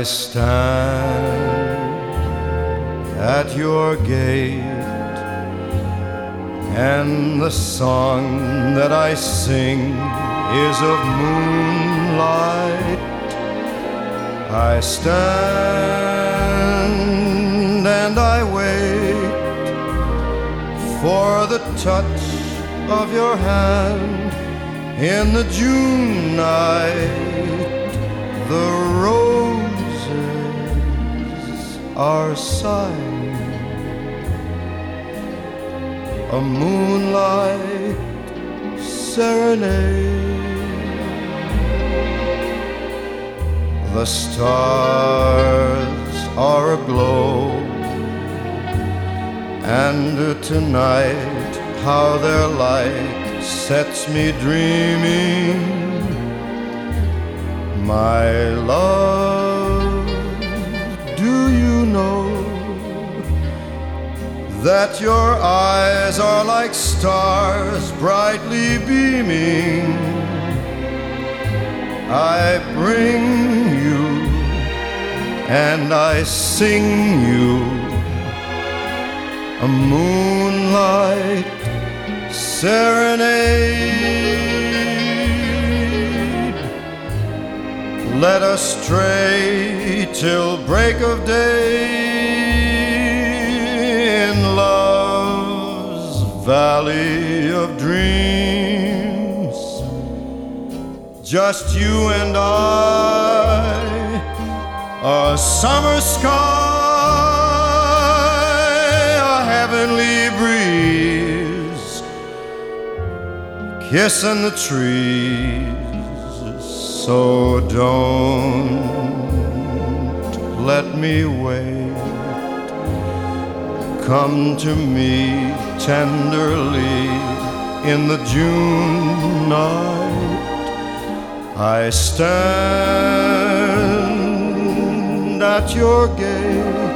stand at your gate, and the song that I sing is of moonlight. I stand and I wait for the touch of your hand in the June night. The roses are sighing, a moonlight serenade. The stars are aglow, and tonight how their light sets me dreaming. My love, do you know that your eyes are like stars brightly beaming? I bring you and I sing you a moonlight serenade. Let us stray till break of day in love's valley of dreams. Just you and I, a summer sky, a heavenly breeze, kissing the trees. So don't let me wait. Come to me tenderly in the June night. I stand at your gate,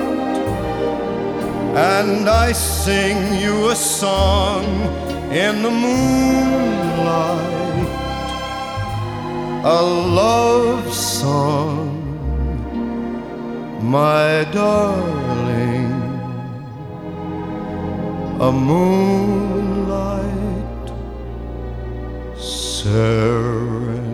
and I sing you a song in the moonlight, a love song, my darling, a moonlight serenade.